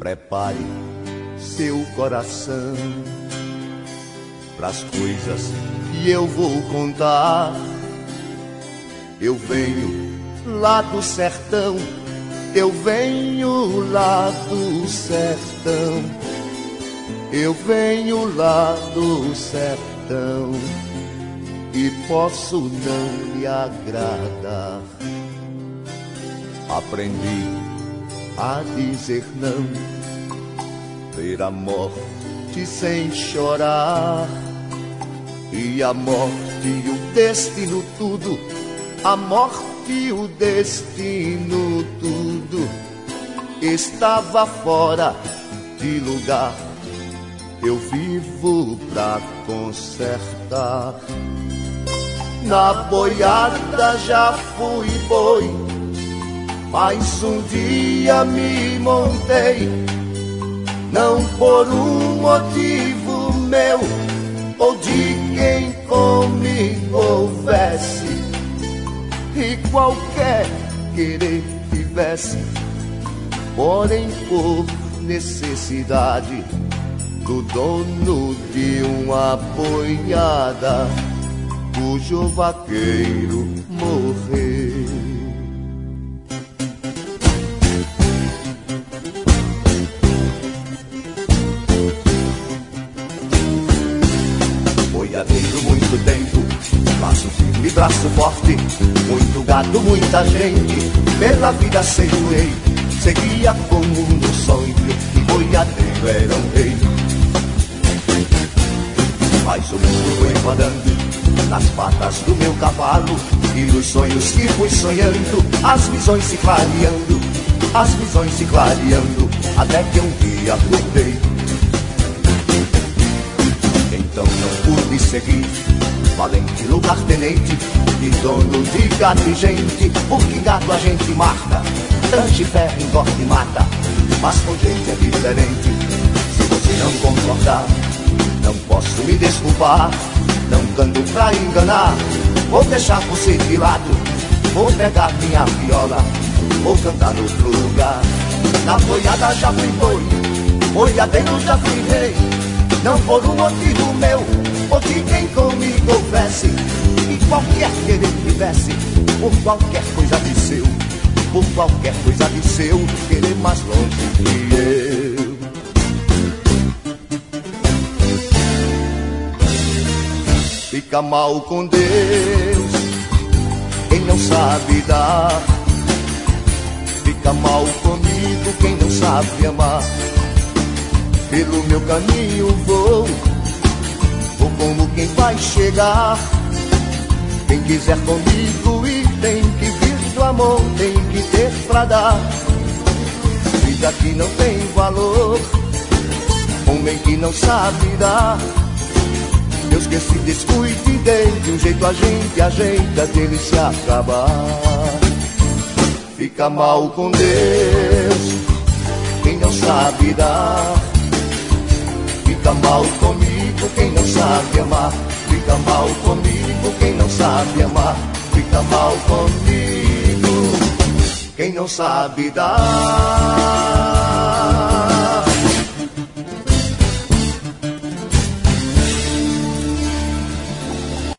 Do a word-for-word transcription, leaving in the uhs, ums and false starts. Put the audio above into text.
Prepare seu coração pras coisas que eu vou contar. Eu venho lá do sertão, eu venho lá do sertão, eu venho lá do sertão e posso não lhe agradar. Aprendi a dizer não, ver a morte sem chorar, e a morte e o destino tudo, a morte e o destino tudo estava fora de lugar. Eu vivo pra consertar. Na boiada já fui boi, mas um dia me montei, não por um motivo meu ou de quem comigo houvesse, e qualquer querer tivesse, porém por necessidade do dono de uma boiada cujo vaqueiro morreu. Boiadeiro muito tempo, braço firme, braço forte, muito gado, muita gente, pela vida sem o rei, seguia como um sonho, e boiadeiro era um rei. Mas o mundo foi rodando nas patas do meu cavalo, e nos sonhos que fui sonhando, as visões se clareando, as visões se clareando, até que um dia acordei. Então não pude seguir, valente lugar-tenente e dono de gato e gente, porque gato a gente mata, tange ferro, engorda e mata, mas com gente é diferente. Se você não concordar, não posso me desculpar, não canto pra enganar, vou deixar você de lado, vou pegar minha viola, vou cantar no outro lugar. Na boiada já fui boi, boiadeiro já fui rei, não por um motivo meu ou de quem comigo houvesse, e qualquer querer tivesse, por qualquer coisa de seu, por qualquer coisa de seu, querer mais longe que eu. Fica mal com Deus quem não sabe dar, fica mal comigo quem não sabe amar. Pelo meu caminho vou, vou como quem vai chegar. Quem quiser comigo e tem que vir do amor, tem que ter pra dar. Vida que não tem valor, homem que não sabe dar. Deus que se descuide dele, de um jeito a gente ajeita dele se acabar. Fica mal com Deus quem não sabe dar, fica mal comigo quem não sabe amar, fica mal comigo quem não sabe amar, fica mal comigo quem não sabe dar.